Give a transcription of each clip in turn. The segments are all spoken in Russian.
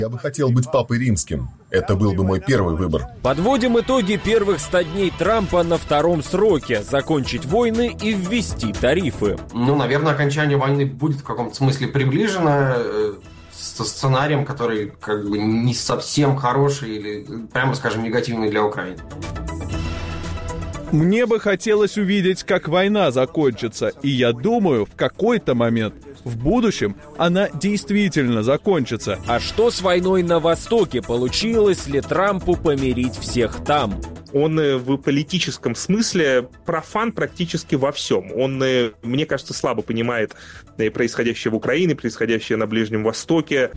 Я бы хотел быть папой римским. Это был бы мой первый выбор. Подводим итоги первых 100 дней Трампа на втором сроке. Закончить войны и ввести тарифы. Наверное, окончание войны будет в каком-то смысле приближено со сценарием, который не совсем хороший или, прямо скажем, негативный для Украины. Мне бы хотелось увидеть, как война закончится, и я думаю, в какой-то момент, в будущем, она действительно закончится. А что с войной на Востоке? Получилось ли Трампу помирить всех там? Он в политическом смысле профан практически во всем. Он, мне кажется, слабо понимает происходящее в Украине, происходящее на Ближнем Востоке.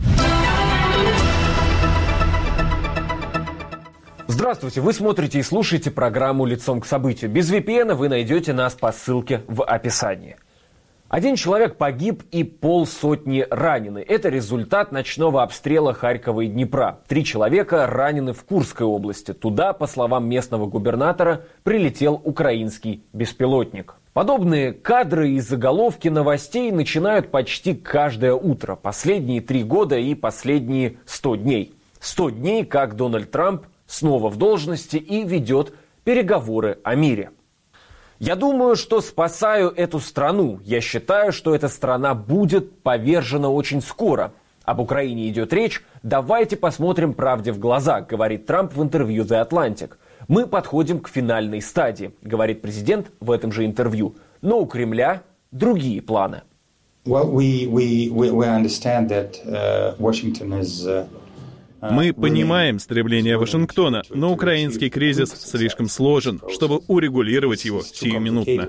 Здравствуйте, вы смотрите и слушаете программу «Лицом к событию». Без VPN вы найдете нас по ссылке в описании. 1 человек погиб и 500 ранены. Это результат ночного обстрела Харькова и Днепра. 3 человека ранены в Курской области. Туда, по словам местного губернатора, прилетел украинский беспилотник. Подобные кадры и заголовки новостей начинают почти каждое утро. Последние 3 года и последние 100 дней. 100 дней, как Дональд Трамп снова в должности и ведет переговоры о мире. Я думаю, что спасаю эту страну. Я считаю, что эта страна будет повержена очень скоро. Об Украине идет речь. Давайте посмотрим правде в глаза, говорит Трамп в интервью The Atlantic. Мы подходим к финальной стадии, говорит президент в этом же интервью. Но у Кремля другие планы. Мы понимаем стремление Вашингтона, но украинский кризис слишком сложен, чтобы урегулировать его сиюминутно.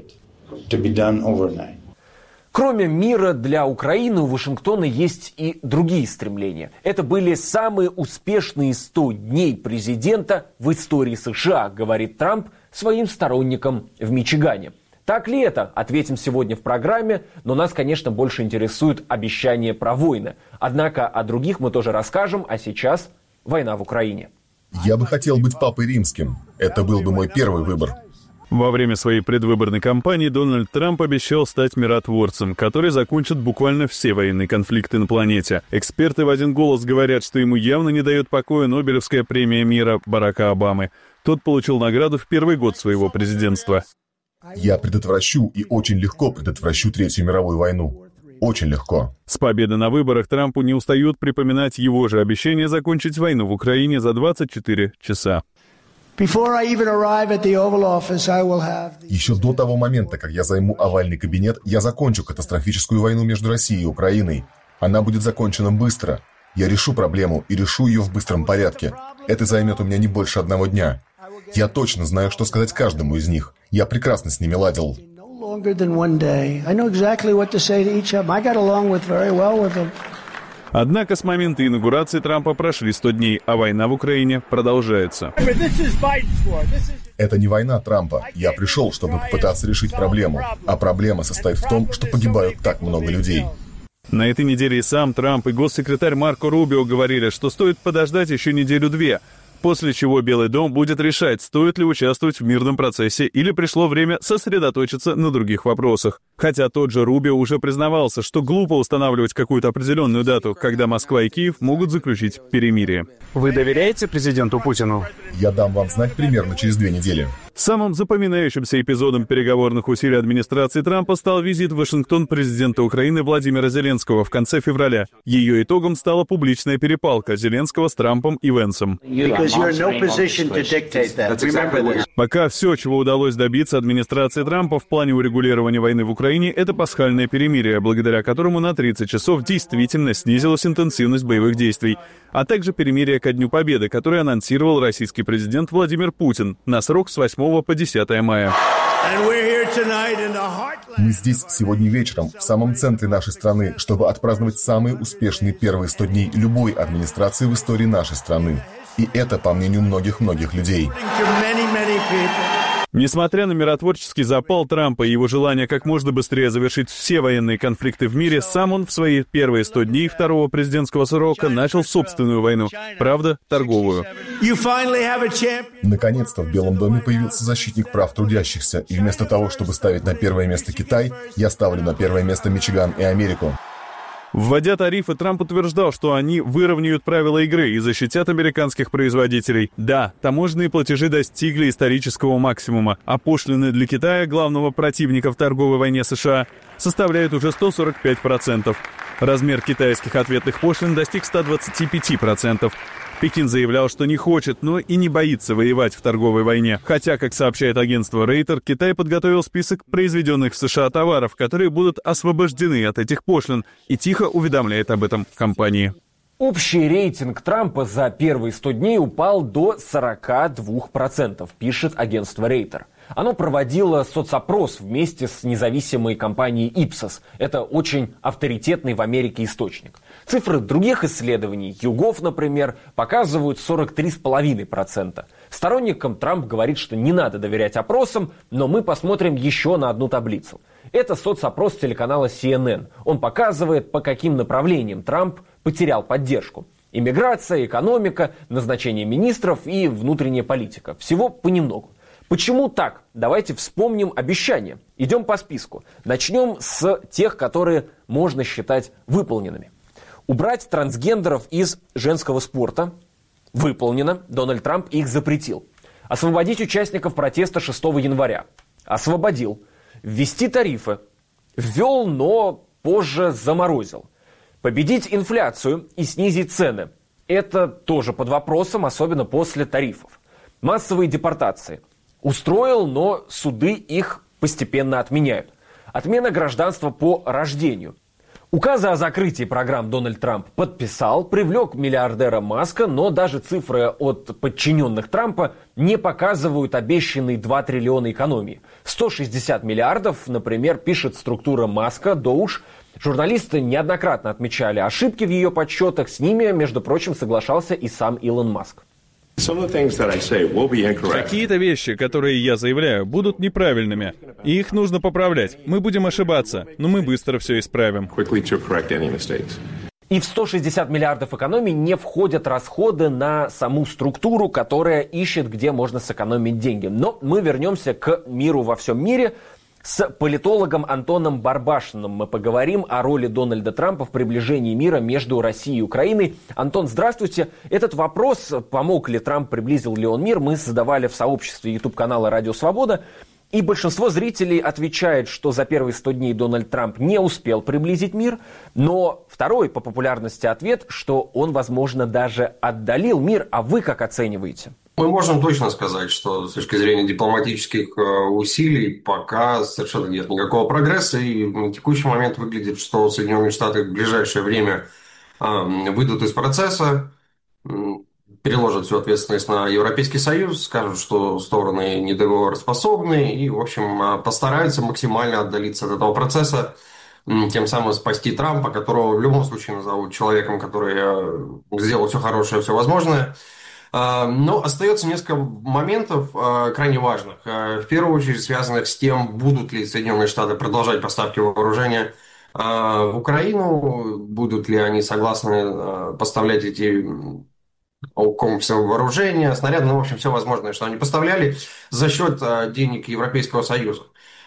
Кроме мира для Украины, у Вашингтона есть и другие стремления. Это были самые успешные 100 дней президента в истории США, говорит Трамп своим сторонникам в Мичигане. Так ли это? Ответим сегодня в программе, но нас, конечно, больше интересуют обещания про войны. Однако о других мы тоже расскажем, а сейчас война в Украине. Я бы хотел быть папой римским. Это был бы мой первый выбор. Во время своей предвыборной кампании Дональд Трамп обещал стать миротворцем, который закончит буквально все военные конфликты на планете. Эксперты в один голос говорят, что ему явно не дает покоя Нобелевская премия мира Барака Обамы. Тот получил награду в первый год своего президентства. Я предотвращу и очень легко предотвращу Третью мировую войну. Очень легко. С победы на выборах Трампу не устают припоминать его же обещание закончить войну в Украине за 24 часа. Еще до того момента, как я займу овальный кабинет, я закончу катастрофическую войну между Россией и Украиной. Она будет закончена быстро. Я решу проблему и решу ее в быстром порядке. Это займет у меня не больше 1 дня. Я точно знаю, что сказать каждому из них. Я прекрасно с ними ладил. Однако с момента инаугурации Трампа прошли 100 дней, а война в Украине продолжается. Это не война Трампа. Я пришел, чтобы попытаться решить проблему. А проблема состоит в том, что погибают так много людей. На этой неделе и сам Трамп, и госсекретарь Марко Рубио говорили, что стоит подождать еще 1-2, после чего Белый дом будет решать, стоит ли участвовать в мирном процессе или пришло время сосредоточиться на других вопросах. Хотя тот же Рубио уже признавался, что глупо устанавливать какую-то определенную дату, когда Москва и Киев могут заключить перемирие. Вы доверяете президенту Путину? Я дам вам знать примерно через 2 недели. Самым запоминающимся эпизодом переговорных усилий администрации Трампа стал визит в Вашингтон президента Украины Владимира Зеленского в конце февраля. Ее итогом стала публичная перепалка Зеленского с Трампом и Венсом. Пока все, чего удалось добиться администрации Трампа в плане урегулирования войны в Украине, это пасхальное перемирие, благодаря которому на 30 часов действительно снизилась интенсивность боевых действий, а также перемирие ко Дню Победы, которое анонсировал российский президент Владимир Путин на срок с 8 по 10 мая. Мы здесь сегодня вечером, в самом центре нашей страны, чтобы отпраздновать самые успешные первые 100 дней любой администрации в истории нашей страны. И это, по мнению многих-многих людей. Несмотря на миротворческий запал Трампа и его желание как можно быстрее завершить все военные конфликты в мире, сам он в свои первые 100 дней второго президентского срока начал собственную войну, правда, торговую. Наконец-то в Белом доме появился защитник прав трудящихся, и вместо того, чтобы ставить на первое место Китай, я ставлю на первое место Мичиган и Америку. Вводя тарифы, Трамп утверждал, что они выровняют правила игры и защитят американских производителей. Да, таможенные платежи достигли исторического максимума, а пошлины для Китая, главного противника в торговой войне США, составляют уже 145%. Размер китайских ответных пошлин достиг 125%. Пекин заявлял, что не хочет, но и не боится воевать в торговой войне. Хотя, как сообщает агентство Рейтер, Китай подготовил список произведенных в США товаров, которые будут освобождены от этих пошлин, и тихо уведомляет об этом компании. Общий рейтинг Трампа за первые 100 дней упал до 42%, пишет агентство Рейтер. Оно проводило соцопрос вместе с независимой компанией Ipsos. Это очень авторитетный в Америке источник. Цифры других исследований, YouGov, например, показывают 43,5%. Сторонникам Трамп говорит, что не надо доверять опросам, но мы посмотрим еще на одну таблицу. Это соцопрос телеканала CNN. Он показывает, по каким направлениям Трамп потерял поддержку. Иммиграция, экономика, назначение министров и внутренняя политика. Всего понемногу. Почему так? Давайте вспомним обещания. Идем по списку. Начнем с тех, которые можно считать выполненными. Убрать трансгендеров из женского спорта. Выполнено. Дональд Трамп их запретил. Освободить участников протеста 6 января. Освободил. Ввести тарифы. Ввел, но позже заморозил. Победить инфляцию и снизить цены. Это тоже под вопросом, особенно после тарифов. Массовые депортации. Устроил, но суды их постепенно отменяют. Отмена гражданства по рождению. Указы о закрытии программ Дональд Трамп подписал, привлек миллиардера Маска, но даже цифры от подчиненных Трампа не показывают обещанные 2 триллиона экономии. 160 миллиардов, например, пишет структура Маска, Доуш. Журналисты неоднократно отмечали ошибки в ее подсчетах, с ними, между прочим, соглашался и сам Илон Маск. Какие-то вещи, которые я заявляю, будут неправильными, и их нужно поправлять. Мы будем ошибаться, но мы быстро все исправим. И в 160 миллиардов экономий не входят расходы на саму структуру, которая ищет, где можно сэкономить деньги. Но мы вернемся к миру во всем мире. С политологом Антоном Барбашиным мы поговорим о роли Дональда Трампа в приближении мира между Россией и Украиной. Антон, здравствуйте. Этот вопрос, помог ли Трамп, приблизил ли он мир, мы задавали в сообществе YouTube-канала «Радио Свобода». И большинство зрителей отвечает, что за первые 100 дней Дональд Трамп не успел приблизить мир. Но второй по популярности ответ, что он, возможно, даже отдалил мир. А вы как оцениваете? Мы можем точно сказать, что с точки зрения дипломатических усилий пока совершенно нет никакого прогресса. И на текущий момент выглядит, что Соединенные Штаты в ближайшее время выйдут из процесса, переложат всю ответственность на Европейский Союз, скажут, что стороны недоговороспособны и, в общем, постараются максимально отдалиться от этого процесса, тем самым спасти Трампа, которого в любом случае назовут человеком, который сделал все хорошее, все возможное. Но остается несколько моментов крайне важных. В первую очередь связанных с тем, будут ли Соединенные Штаты продолжать поставки вооружения в Украину, будут ли они согласны поставлять эти комплексы вооружения, снаряды, в общем, все возможное, что они поставляли за счет денег Европейского Союза.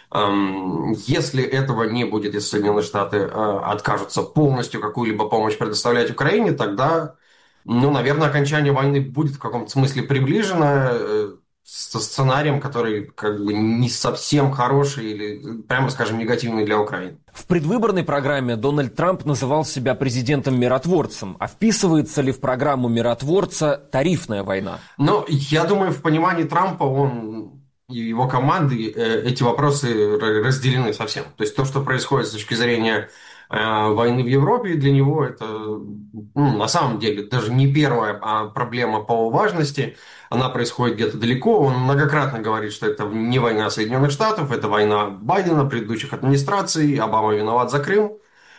Если этого не будет, если Соединенные Штаты откажутся полностью какую-либо помощь предоставлять Украине, тогда, наверное, окончание войны будет в каком-то смысле приближено со сценарием, который как бы не совсем хороший или, прямо скажем, негативный для Украины. В предвыборной программе Дональд Трамп называл себя президентом-миротворцем. А вписывается ли в программу миротворца тарифная война? Я думаю, в понимании Трампа он и его команды эти вопросы разделены совсем. То есть то, что происходит с точки зрения войны в Европе, для него это на самом деле даже не первая проблема по важности. Она происходит где-то далеко. Он многократно говорит, что это не война Соединенных Штатов, это война Байдена, предыдущих администраций. Обама виноват за Крым.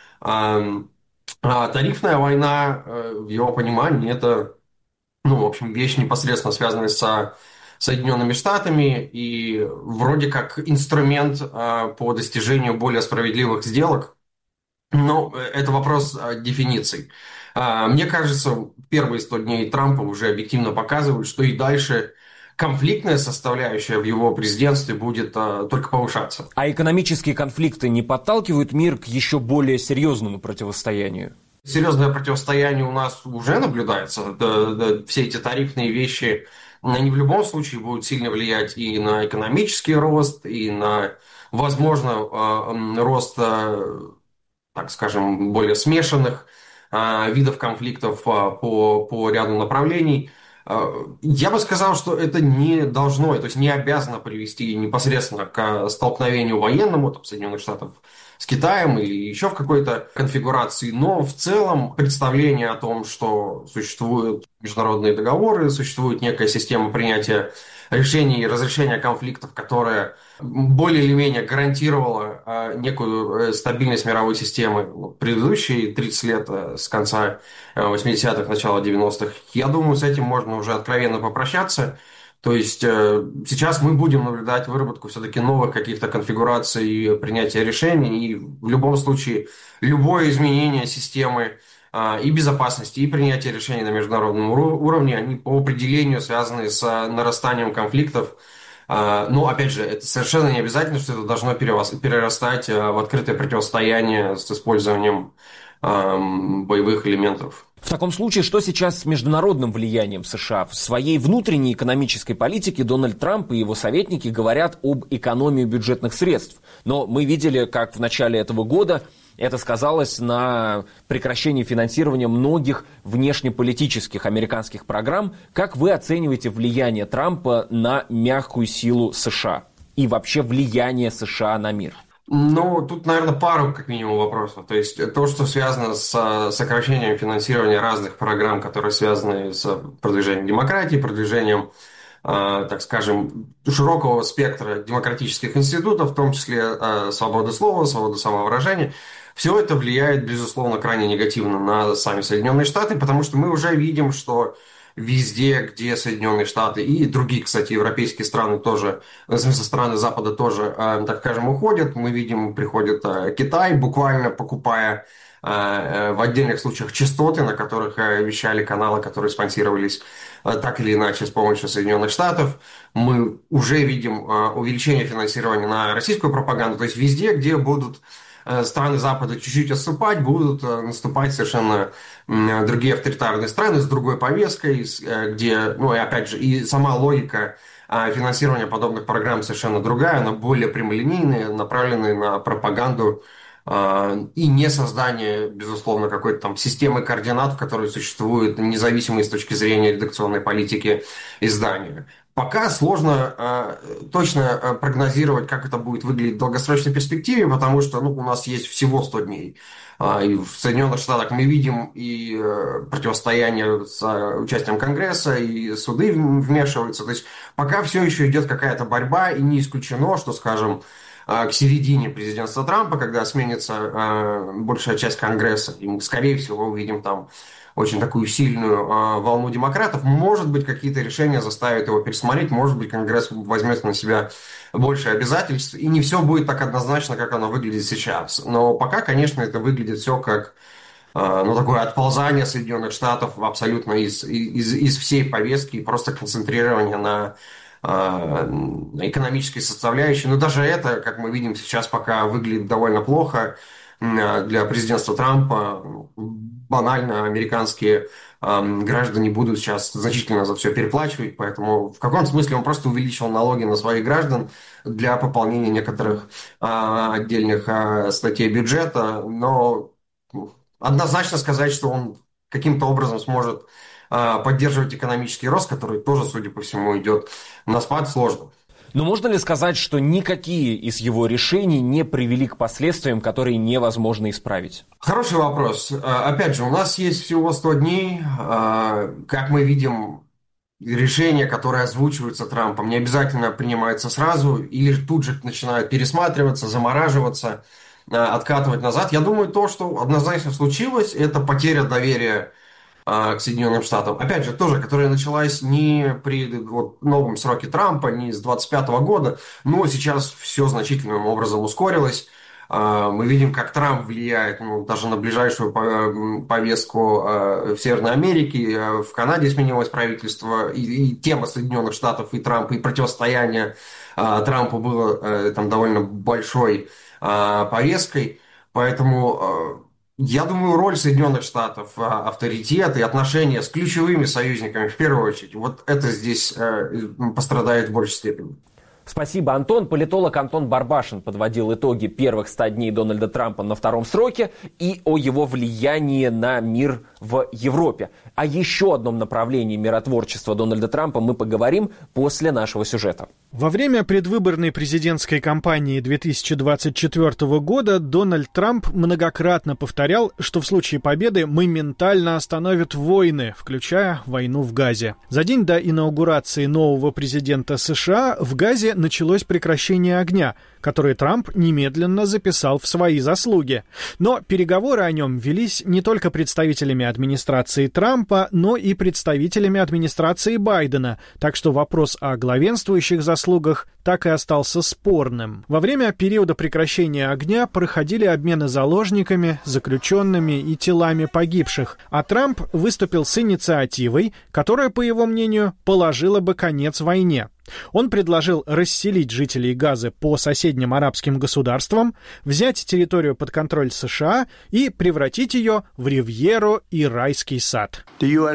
Тарифная война, в его понимании, это, в общем, вещь непосредственно связанная с Соединенными Штатами и вроде как инструмент по достижению более справедливых сделок. Это вопрос дефиниций. Мне кажется, первые 100 дней Трампа уже объективно показывают, что и дальше конфликтная составляющая в его президентстве будет только повышаться. А экономические конфликты не подталкивают мир к еще более серьезному противостоянию? Серьезное противостояние у нас уже наблюдается. Все эти тарифные вещи, они в любом случае будут сильно влиять и на экономический рост, и на, возможно, рост, так скажем, более смешанных видов конфликтов по ряду направлений. Я бы сказал, что это не должно, то есть не обязано привести непосредственно к столкновению военному там, Соединенных Штатов с Китаем или еще в какой-то конфигурации, но в целом представление о том, что существуют международные договоры, существует некая система принятия решений и разрешения конфликтов, которая более или менее гарантировала некую стабильность мировой системы предыдущие 30 лет с конца 80-х, начала 90-х. Я думаю, с этим можно уже откровенно попрощаться. То есть сейчас мы будем наблюдать выработку все-таки новых каких-то конфигураций принятия решений. И в любом случае любое изменение системы и безопасности, и принятия решений на международном уровне, они по определению связаны с нарастанием конфликтов. Но, опять же, это совершенно не обязательно, что это должно перерастать в открытое противостояние с использованием боевых элементов. В таком случае, что сейчас с международным влиянием США? В своей внутренней экономической политике Дональд Трамп и его советники говорят об экономии бюджетных средств. Но мы видели, как в начале этого года это сказалось на прекращении финансирования многих внешнеполитических американских программ. Как вы оцениваете влияние Трампа на мягкую силу США и вообще влияние США на мир? Ну, тут, наверное, пару, как минимум, вопросов. То есть то, что связано с сокращением финансирования разных программ, которые связаны с продвижением демократии, продвижением, так скажем, широкого спектра демократических институтов, в том числе свободы слова, свободы самовыражения. Все это влияет, безусловно, крайне негативно на сами Соединенные Штаты, потому что мы уже видим, что везде, где Соединенные Штаты и другие, кстати, европейские страны тоже, в смысле страны Запада тоже, так скажем, уходят. Мы видим, приходит Китай, буквально покупая в отдельных случаях частоты, на которых вещали каналы, которые спонсировались так или иначе с помощью Соединенных Штатов. Мы уже видим увеличение финансирования на российскую пропаганду. То есть везде, где будут страны Запада чуть-чуть отступать, будут наступать совершенно другие авторитарные страны с другой повесткой, где, ну и опять же, и сама логика финансирования подобных программ совершенно другая, она более прямолинейная, направленная на пропаганду и не создание, безусловно, какой-то там системы координат, в которой существуют независимые с точки зрения редакционной политики издания. Пока сложно точно прогнозировать, как это будет выглядеть в долгосрочной перспективе, потому что у нас есть всего 100 дней. И в Соединенных Штатах мы видим и противостояние с участием Конгресса, и суды вмешиваются. То есть пока все еще идет какая-то борьба, и не исключено, что, скажем, к середине президентства Трампа, когда сменится большая часть Конгресса, и мы, скорее всего, увидим там очень такую сильную волну демократов, может быть, какие-то решения заставят его пересмотреть, может быть, Конгресс возьмет на себя больше обязательств, и не все будет так однозначно, как оно выглядит сейчас. Но пока, конечно, это выглядит все как такое отползание Соединенных Штатов абсолютно из всей повестки и просто концентрирование на экономической составляющей. Но даже это, как мы видим сейчас, пока выглядит довольно плохо для президентства Трампа. Банально американские граждане будут сейчас значительно за все переплачивать, поэтому в каком смысле он просто увеличил налоги на своих граждан для пополнения некоторых отдельных статей бюджета, но однозначно сказать, что он каким-то образом сможет поддерживать экономический рост, который тоже, судя по всему, идет на спад, сложно. Но можно ли сказать, что никакие из его решений не привели к последствиям, которые невозможно исправить? Хороший вопрос. Опять же, у нас есть всего 100 дней. Как мы видим, решения, которые озвучиваются Трампом, не обязательно принимаются сразу или тут же начинают пересматриваться, замораживаться, откатывать назад. Я думаю, то, что однозначно случилось, это потеря доверия к Соединенным Штатам. Опять же, тоже, которая началась не при новом сроке Трампа, не с 25 года, но сейчас все значительным образом ускорилось. Мы видим, как Трамп влияет даже на ближайшую повестку в Северной Америке. В Канаде сменилось правительство, и тема Соединенных Штатов и Трампа, и противостояние Трампу было там довольно большой повесткой. Поэтому я думаю, роль Соединенных Штатов, авторитет и отношения с ключевыми союзниками, в первую очередь, вот это здесь пострадает в большей степени. Спасибо, Антон. Политолог Антон Барбашин подводил итоги первых 100 дней Дональда Трампа на втором сроке и о его влиянии на мир в Европе. О еще одном направлении миротворчества Дональда Трампа мы поговорим после нашего сюжета. Во время предвыборной президентской кампании 2024 года Дональд Трамп многократно повторял, что в случае победы моментально остановят войны, включая войну в Газе. За день до инаугурации нового президента США в Газе началось прекращение огня, который Трамп немедленно записал в свои заслуги. Но переговоры о нем велись не только представителями администрации Трампа, но и представителями администрации Байдена, так что вопрос о главенствующих заслугах так и остался спорным. Во время периода прекращения огня проходили обмены заложниками, заключенными и телами погибших, а Трамп выступил с инициативой, которая, по его мнению, положила бы конец войне. Он предложил расселить жителей Газы по соседним арабским государствам, взять территорию под контроль США и превратить ее в ривьеру и райский сад.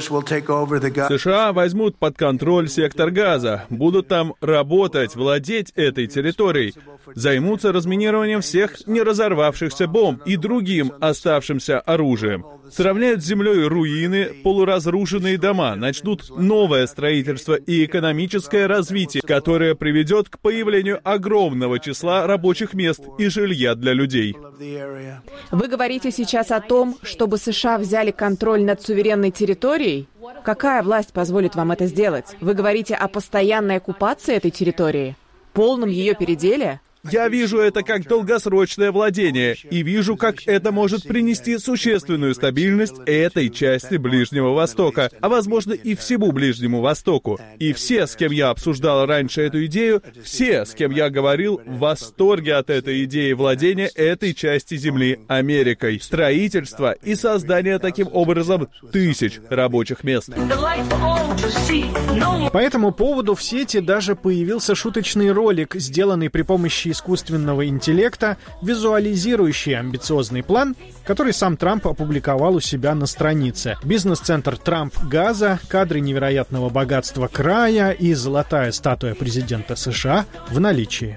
США возьмут под контроль сектор Газа, будут там работать, владеть этой территорией, займутся разминированием всех не разорвавшихся бомб и другим оставшимся оружием. Сравняют с землей руины, полуразрушенные дома, начнут новое строительство и экономическое развитие, которое приведет к появлению огромного числа рабочих мест и жилья для людей. Вы говорите сейчас о том, чтобы США взяли контроль над суверенной территорией? Какая власть позволит вам это сделать? Вы говорите о постоянной оккупации этой территории? Полном ее переделе? Я вижу это как долгосрочное владение и вижу, как это может принести существенную стабильность этой части Ближнего Востока, а возможно и всему Ближнему Востоку. И все, с кем я обсуждал раньше эту идею, все, с кем я говорил, в восторге от этой идеи владения этой части земли Америкой, строительства и создания таким образом тысяч рабочих мест. По этому поводу в сети даже появился шуточный ролик, сделанный при помощи искусственного интеллекта, визуализирующий амбициозный план, который сам Трамп опубликовал у себя на странице. Бизнес-центр Трамп Газа, кадры невероятного богатства края и золотая статуя президента США в наличии.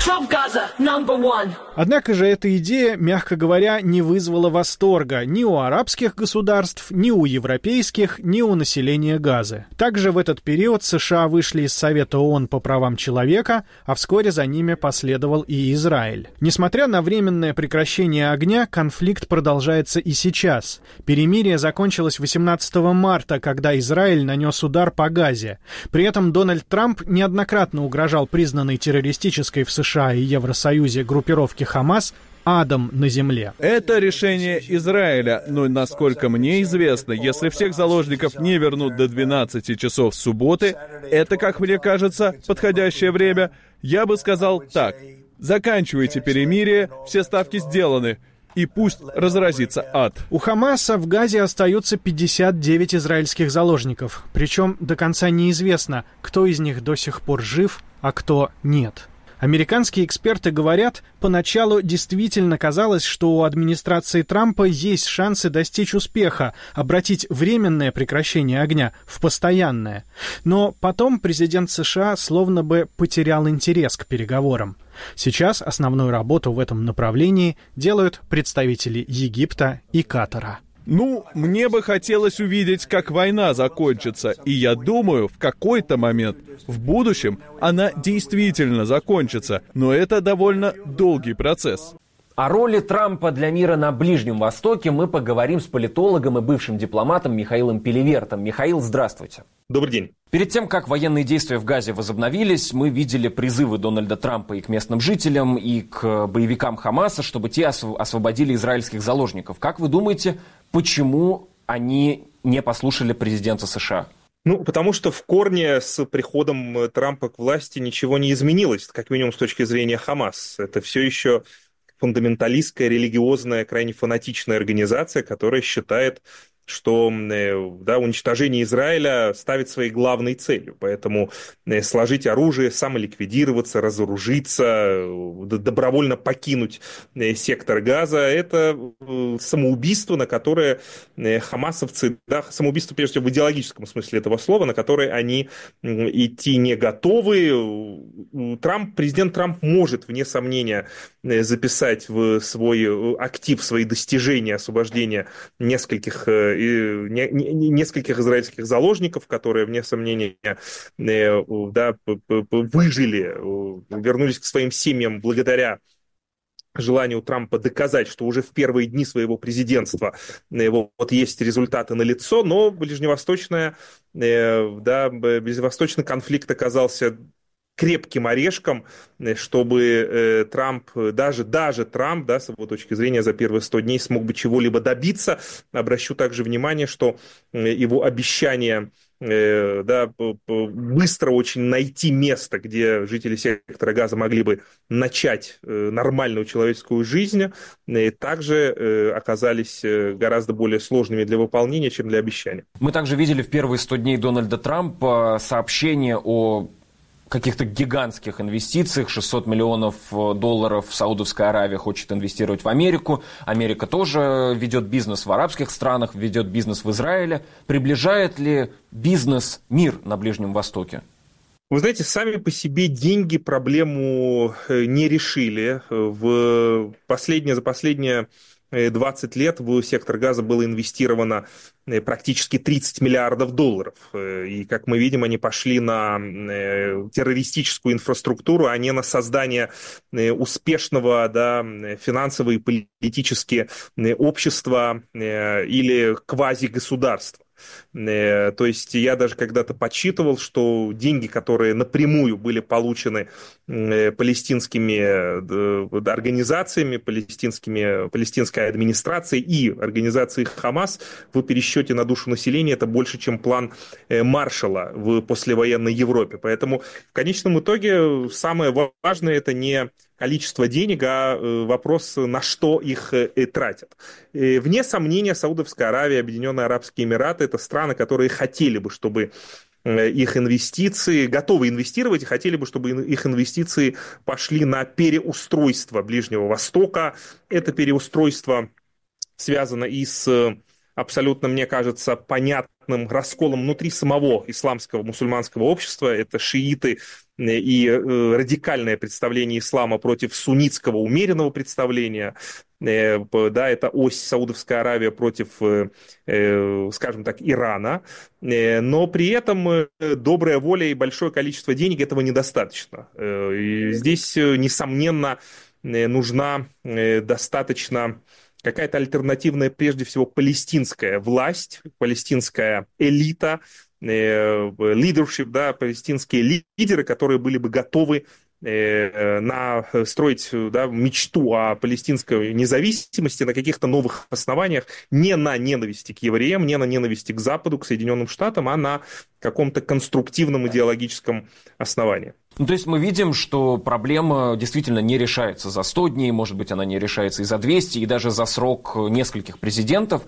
Однако же эта идея, мягко говоря, не вызвала восторга ни у арабских государств, ни у европейских, ни у населения Газы. Также в этот период США вышли из Совета ООН по правам человека, а вскоре за ними последовал и Израиль. Несмотря на временное прекращение огня, конфликт продолжается и сейчас. Перемирие закончилось 18 марта, когда Израиль нанес удар по Газе. При этом Дональд Трамп неоднократно угрожал признанной террористической в США и Евросоюзе группировке Хамас адом на земле. Это решение Израиля, но, насколько мне известно, если всех заложников не вернут до 12 часов субботы, это, как мне кажется, подходящее время, я бы сказал так: заканчивайте перемирие, все ставки сделаны, и пусть разразится ад. У Хамаса в Газе остаются 59 израильских заложников, причем до конца неизвестно, кто из них до сих пор жив, а кто нет. Американские эксперты говорят, поначалу действительно казалось, что у администрации Трампа есть шансы достичь успеха, обратить временное прекращение огня в постоянное. Но потом президент США словно бы потерял интерес к переговорам. Сейчас основную работу в этом направлении делают представители Египта и Катара. Мне бы хотелось увидеть, как война закончится, и я думаю, в какой-то момент, в будущем, она действительно закончится, но это довольно долгий процесс. О роли Трампа для мира на Ближнем Востоке мы поговорим с политологом и бывшим дипломатом Михаилом Пелевертом. Михаил, здравствуйте. Добрый день. Перед тем, как военные действия в Газе возобновились, мы видели призывы Дональда Трампа и к местным жителям, и к боевикам Хамаса, чтобы те освободили израильских заложников. Как вы думаете, почему они не послушали президента США? Потому что в корне с приходом Трампа к власти ничего не изменилось, как минимум с точки зрения Хамас. Это все еще фундаменталистская, религиозная, крайне фанатичная организация, которая считает, что да, уничтожение Израиля ставит своей главной целью. Поэтому сложить оружие, самоликвидироваться, разоружиться, добровольно покинуть сектор Газа – это самоубийство, на которое хамасовцы, да, самоубийство прежде всего в идеологическом смысле этого слова, на которое они идти не готовы. Президент Трамп может, вне сомнения, записать в свой актив, свои достижения освобождения нескольких израильских заложников, которые, вне сомнения, да, выжили, вернулись к своим семьям благодаря желанию Трампа доказать, что уже в первые дни своего президентства вот есть результаты налицо, но ближневосточный конфликт оказался крепким орешком, чтобы Трамп, даже Трамп, да, с его точки зрения, за первые 100 дней смог бы чего-либо добиться. Обращу также внимание, что его обещание быстро очень найти место, где жители сектора Газа могли бы начать нормальную человеческую жизнь, также оказались гораздо более сложными для выполнения, чем для обещания. Мы также видели в первые 100 дней Дональда Трампа сообщение о каких-то гигантских инвестициях. 600 миллионов долларов Саудовская Аравия хочет инвестировать в Америку. Америка тоже ведет бизнес в арабских странах, ведет бизнес в Израиле. Приближает ли бизнес мир на Ближнем Востоке? Вы знаете, сами по себе деньги проблему не решили. За последние 20 лет в сектор Газа было инвестировано практически 30 миллиардов долларов. И, как мы видим, они пошли на террористическую инфраструктуру, а не на создание успешного, да, финансово и политически общества или квазигосударства. То есть я даже когда-то подсчитывал, что деньги, которые напрямую были получены палестинскими организациями, палестинской администрацией и организацией Хамас в пересчете на душу населения, это больше, чем план Маршалла в послевоенной Европе. Поэтому в конечном итоге самое важное – это не количество денег, а вопрос, на что их тратят. Вне сомнения, Саудовская Аравия, Объединенные Арабские Эмираты – это страны, которые хотели бы, чтобы их инвестиции, готовы инвестировать, и хотели бы, чтобы их инвестиции пошли на переустройство Ближнего Востока. Это переустройство связано и с абсолютно, мне кажется, понятным расколом внутри самого исламского мусульманского общества. Это шииты и радикальное представление ислама против суннитского умеренного представления. Да, это ось Саудовская Аравия против, скажем так, Ирана. Но при этом добрая воля и большое количество денег этого недостаточно. И здесь, несомненно, нужна достаточно какая-то альтернативная, прежде всего, палестинская власть, палестинская элита, leadership, да, палестинские лидеры, которые были бы готовы строить, да, мечту о палестинской независимости на каких-то новых основаниях, не на ненависти к евреям, не на ненависти к Западу, к Соединенным Штатам, а на каком-то конструктивном идеологическом основании. Ну, то есть мы видим, что проблема действительно не решается за 100 дней, может быть, она не решается и за 200, и даже за срок нескольких президентов,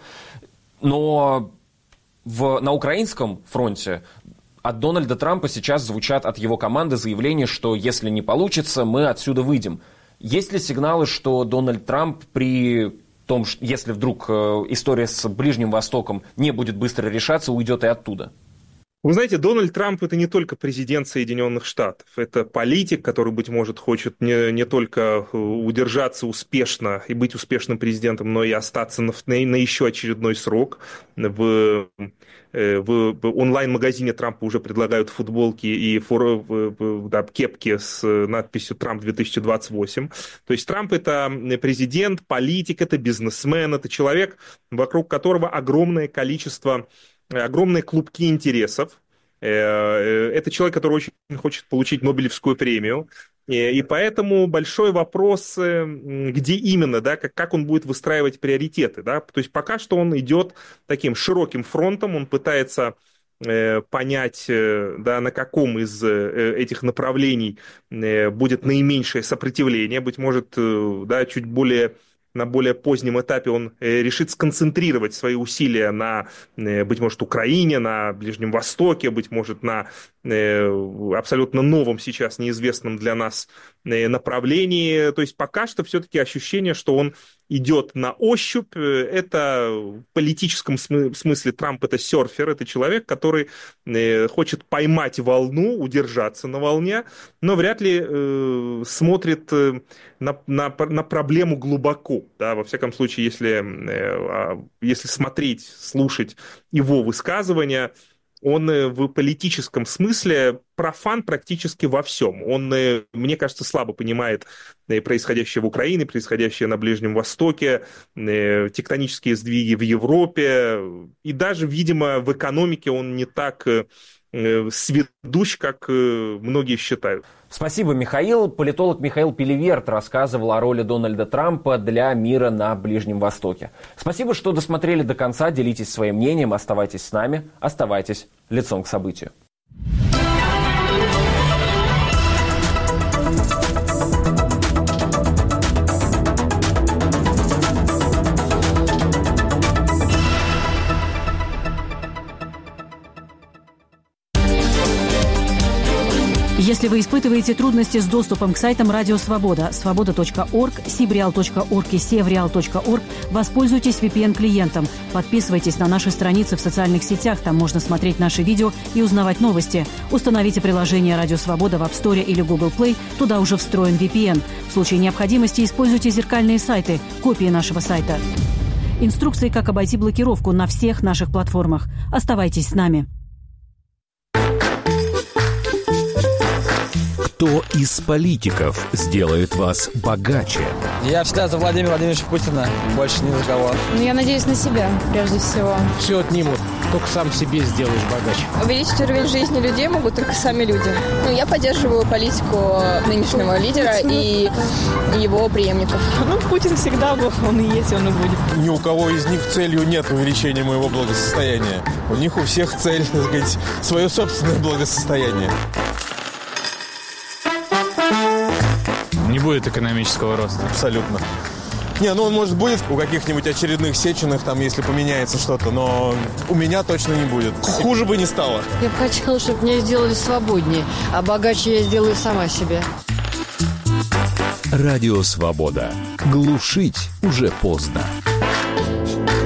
но на украинском фронте от Дональда Трампа сейчас звучат от его команды заявления, что если не получится, мы отсюда выйдем. Есть ли сигналы, что Дональд Трамп при том, что если вдруг история с Ближним Востоком не будет быстро решаться, уйдет и оттуда? Вы знаете, Дональд Трамп – это не только президент Соединенных Штатов, это политик, который, быть может, хочет не только удержаться успешно и быть успешным президентом, но и остаться на еще очередной срок. В онлайн-магазине Трампа уже предлагают футболки и кепки с надписью «Трамп 2028». То есть Трамп – это президент, политик, это бизнесмен, это человек, вокруг которого огромные клубки интересов. Это человек, который очень хочет получить Нобелевскую премию. И поэтому большой вопрос, где именно, да, как он будет выстраивать приоритеты. Да? То есть пока что он идет таким широким фронтом, он пытается понять, да, на каком из этих направлений будет наименьшее сопротивление. Быть может, да, на более позднем этапе он решит сконцентрировать свои усилия на, быть может, Украине, на Ближнем Востоке, быть может, на абсолютно новом сейчас, неизвестном для нас направлении. То есть пока что все-таки ощущение, что он идет на ощупь. Это в политическом смысле Трамп — это серфер, это человек, который хочет поймать волну, удержаться на волне, но вряд ли смотрит на проблему глубоко. Да? Во всяком случае, если смотреть, слушать его высказывания, он в политическом смысле профан практически во всем. Он, мне кажется, слабо понимает происходящее в Украине, происходящее на Ближнем Востоке, тектонические сдвиги в Европе. И даже, видимо, в экономике он не так сведущ, как многие считают. Спасибо, Михаил. Политолог Михаил Пеливерт рассказывал о роли Дональда Трампа для мира на Ближнем Востоке. Спасибо, что досмотрели до конца. Делитесь своим мнением, оставайтесь с нами, оставайтесь лицом к событию. Если вы испытываете трудности с доступом к сайтам Радио Свобода, свобода.орг, sibreal.org и sevreal.org, воспользуйтесь VPN-клиентом. Подписывайтесь на наши страницы в социальных сетях, там можно смотреть наши видео и узнавать новости. Установите приложение Радио Свобода в App Store или Google Play, туда уже встроен VPN. В случае необходимости используйте зеркальные сайты, копии нашего сайта. Инструкции, как обойти блокировку на всех наших платформах. Оставайтесь с нами. Кто из политиков сделает вас богаче? Я всегда за Владимира Владимировича Путина, больше ни за кого. Я надеюсь на себя, прежде всего. Все отнимут, только сам себе сделаешь богаче. Увеличить уровень жизни людей могут только сами люди. Я поддерживаю политику нынешнего лидера и его преемников. Путин всегда был, он и есть, он и будет. Ни у кого из них целью нет увеличения моего благосостояния. У них у всех цель, так сказать, свое собственное благосостояние. Не будет экономического роста. Абсолютно. Он, может, будет у каких-нибудь очередных Сеченых, там, если поменяется что-то, но у меня точно не будет. Хуже бы не стало. Я бы хотела, чтобы меня сделали свободнее, а богаче я сделаю сама себе. Радио Свобода. Глушить уже поздно.